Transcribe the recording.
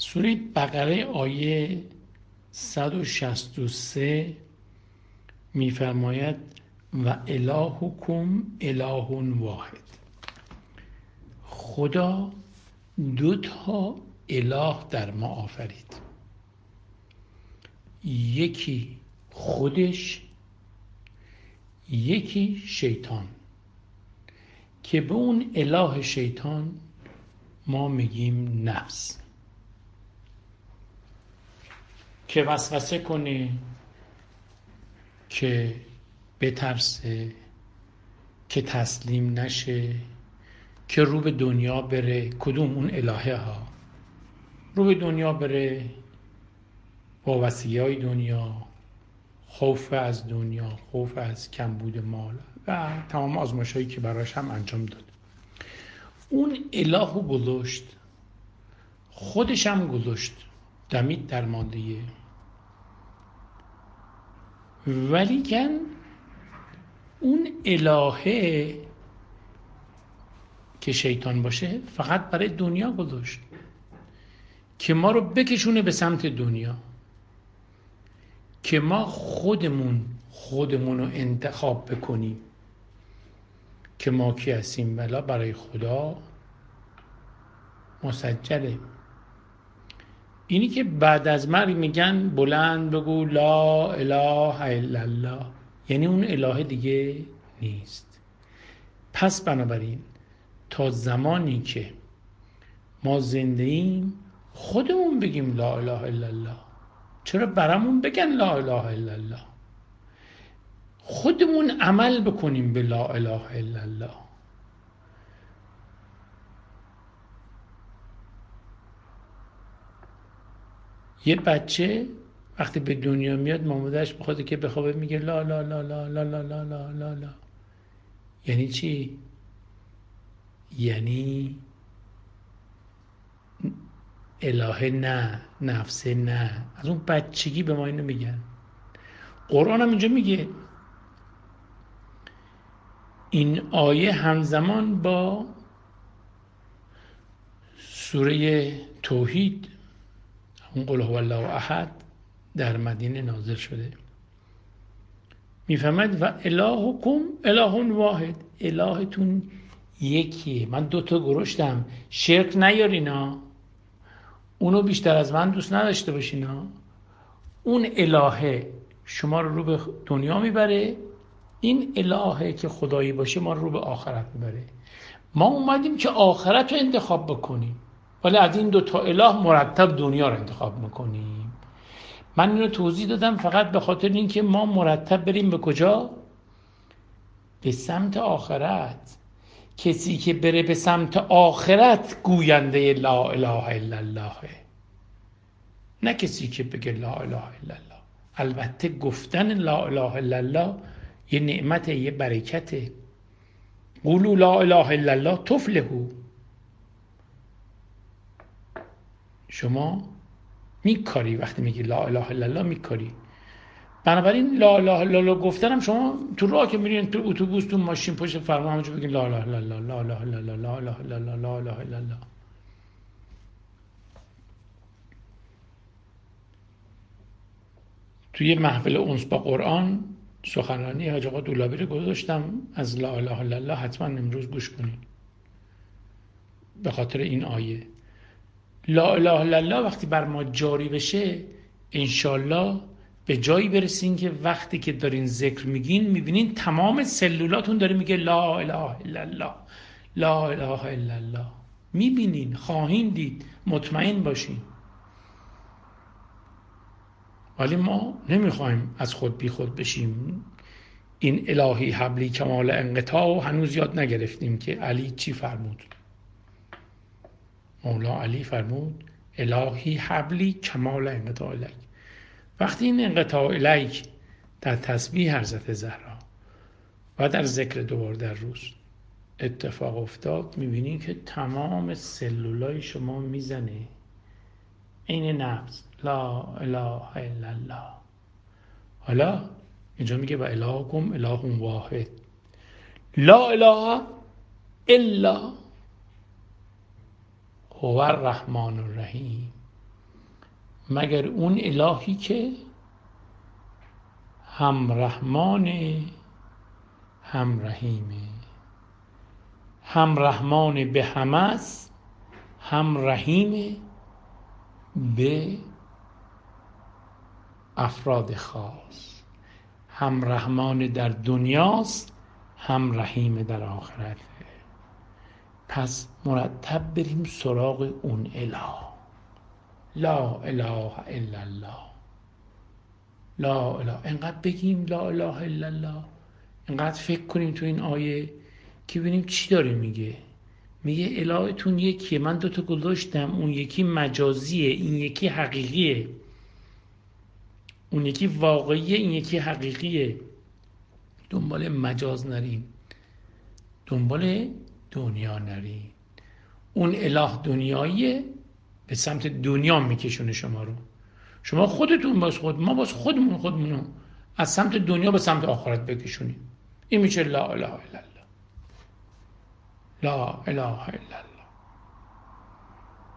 سوره بقره آیه 163 میفرماید و الهکم اله واحد. خدا 2 اله در ما آفرید، یکی خودش، یکی شیطان، که به اون اله شیطان ما میگیم نفس، که وسوسه کنه، که بترسه، که تسلیم نشه، که رو به دنیا بره. کدوم؟ اون الهه ها. رو به دنیا بره، وابستگی‌های دنیا، خوف از دنیا، خوف از کمبود مال و تمام آزمایش‌هایی که براش هم انجام داد. اون الهو گذاشت، خودش هم گذاشت، دمید در مادیه. ولیکن اون الهه که شیطان باشه فقط برای دنیا گذاشت که ما رو بکشونه به سمت دنیا، که ما خودمون رو انتخاب بکنیم که ما کی هستیم. ولی برای خدا مسجله. اینی که بعد از مرگ میگن بلند بگو لا اله الا الله، یعنی اون اله دیگه نیست. پس بنابراین تا زمانی که ما زنده ایم خودمون بگیم لا اله الا الله. چرا برامون بگن لا اله الا الله؟ خودمون عمل بکنیم به لا اله الا الله. یه بچه وقتی به دنیا میاد مامادرش بخواد که بخوابه میگه لا لا لا لا لا لا لا لا لا لا. یعنی چی؟ یعنی الهه نه، نفسه نه. از اون بچگی به ما اینو میگن. قرآن هم اینجا میگه. این آیه همزمان با سوره توحید، اون قل هو الله احد، در مدینه نازل شده. میفهمد و الهکم اله واحد، الهتون یکیه. من 2 گرشتم، شرک نیارینا، اونو بیشتر از من دوست نداشته باشینا. اون الهه شما رو به دنیا میبره، این الهه که خدایی باشه ما رو به آخرت میبره. ما اومدیم که آخرت رو انتخاب بکنیم، ولی از این 2 اله مرتب دنیا رو انتخاب میکنیم. من اینو توضیح دادم فقط به خاطر اینکه ما مرتب بریم به کجا؟ به سمت آخرت. کسی که بره به سمت آخرت گوینده لا اله الا الله، نه کسی که بگه لا اله الا الله. البته گفتن لا اله الا الله یه نعمت، یه برکته. قولوا لا اله الا الله تفلحوا. شما میکاری وقتی میگی لا اله الا الله میکاری. بنابراین لا اله الا الله گفتنم شما تو راه که میرین، تو اتوبوس، تو ماشین، پشت فرمان، همونجا بگین لا اله الا الله لا اله الا الله لا اله الا الله لا اله الا الله. توی محفل انس با قرآن سخنرانی حاج آقا دولابی رو گذاشتم از لا اله الا الله، حتما امروز گوش کنید به خاطر این آیه. لا اله الا الله وقتی بر ما جاری بشه انشالله به جایی برسین که وقتی که دارین ذکر میگین میبینین تمام سلولاتون داره میگه لا اله الا الله لا اله الا الله. میبینین، خواهین دید، مطمئن باشین. ولی ما نمیخوایم از خود بی خود بشیم. این الهی حبلی کمال انقطاع هنوز یاد نگرفتیم که علی چی فرمود. مولا علی فرمود الهی حبلی کمال انقطاع الیک. وقتی این انقطاع الیک در تسبیح حضرت زهرا و در ذکر 2 بار در روز اتفاق افتاد، میبینین که تمام سلولای شما میزنه این نفس لا اله الا الله. حالا اینجا میگه و الهکم اله واحد لا اله الا هو الرحمن الرحیم. مگر اون الهی که هم رحمان هم رحیمه، هم رحمان به همه است، هم رحیم به افراد خاص، هم رحمان در دنیاست، هم رحیم در آخرت. پس مرتب بریم سراغ اون اله. لا اله الا الله، لا اله. انقدر بگیم لا اله الا الله، انقدر فکر کنیم تو این آیه که ببینیم چی داره میگه. میگه الهتون یکیه، من دوتا گذاشتم، اون یکی مجازیه، این یکی حقیقیه. اون یکی واقعیه، این یکی حقیقیه. دنبال مجاز نریم، دنبال دنیا نریم. اون اله دنیاییه، به سمت دنیا میکشونه شما رو. شما خودتون باز ما باز خودمونو از سمت دنیا به سمت آخرت بکشونیم. این میشه لا اله الا الله، لا اله الا الله.